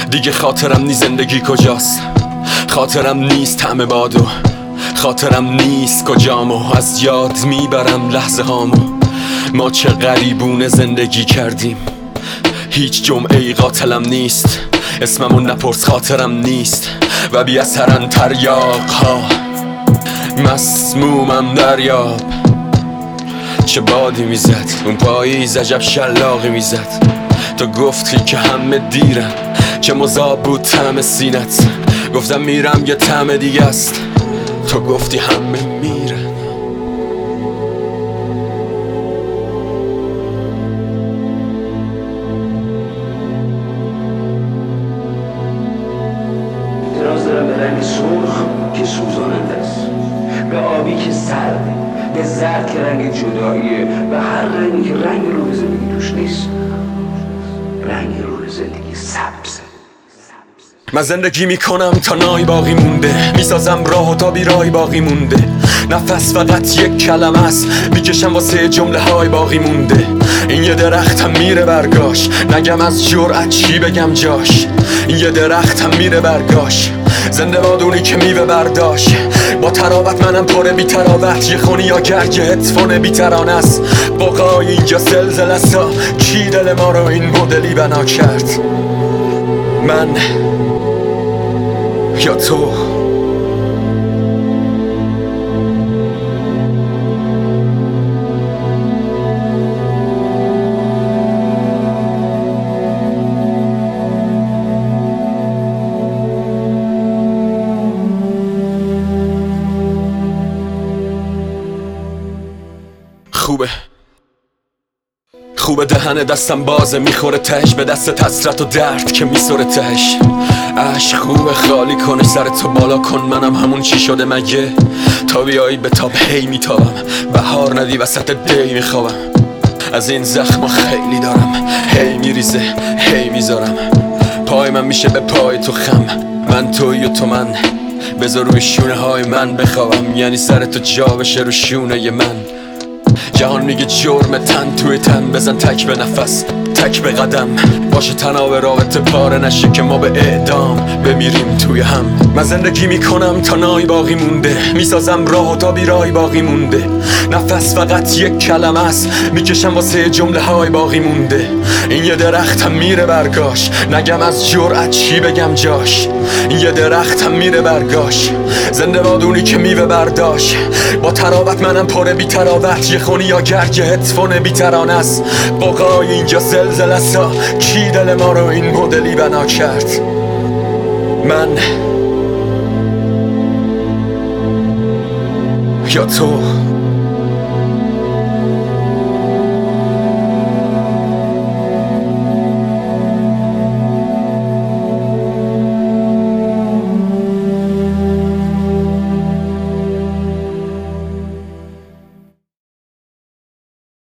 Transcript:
دیگه خاطرم نیست زندگی کجاست، خاطرم نیست طعم بادو، خاطرم نیست کجامو، از یاد میبرم لحظه هامو. ما چه غریبونه زندگی کردیم، هیچ جمعه ای قاتلم نیست، اسممو نپرس خاطرم نیست و بی اثرن تریاق ها. مسمومم دریاب، چه بادی میزد اون پاییز، عجب شلاقی میزد. تو گفتی که همه دیرن، چه مذاب بود طعم سینت. گفتم میرم یه طعم دیگه است، تو گفتی همه میرن. اعتراض دارم به رنگ سرخ که سوزاننده است، به آبی که سرده، به زرد که رنگ جداییه، به هر رنگی که رنگ روح زندگی توش نیست. رنگ روح زندگی سبزه. من زندگی میکنم تا نای باقی مونده، میسازم راه و تا بیرای باقی مونده. نفس فقط یک کلمه است، میکشم واسه جمله های باقی مونده. این یه درختم میره برگاش، نگم از جرأت چی بگم جاش. این یه درختم میره برگاش، زنده بادونی که میوه برداشت. با تراوت منم پر بی تراوت، یه خونی یا گرگ هدفون بی ترانه است. بقای اینجا زلزله است، کی دل ما رو این مدلی بنا کرد؟ من یا تو؟ خوبه دهن دستم بازه، میخوره تهش به دست حسرت و درد که میسوره تهش. عشق خوبه خالی کنه سر تو بالا کن، منم همون چی شده مگه؟ تا بیایی به تاب هی میتابم، بهار ندی وسط دی میخوابم. از این زخم خیلی دارم، هی میریزه هی میذارم. پای من میشه به پای تو خم، من توی و تو من. بذار روی شونه های من بخوابم، یعنی سر تو جا بشه رو شونه من. جهان میگه جرم تن توی تن، بزن تک به نفس تک به قدم. باشه تناب رابطه پاره نشه که ما به اعدام بمیریم توی هم. من زندگی میکنم تا نای باقی مونده، میسازم راه و تا بیرای باقی مونده. نفس فقط یک کلمه است، میکشم واسه جمله های باقی مونده. این یه درختم میره برگاش، نگم از جرأت چی بگم جاش. این یه درختم میره برگاش، زنده بادونی که میوه برداشت. با تراوت منم پر بی تراوت، یه خونی یا گرگ هدفون بی ترانه است. بقای اینجا زلزله است، کی دل ما رو این مدلی بنا کرد؟ من یا تو؟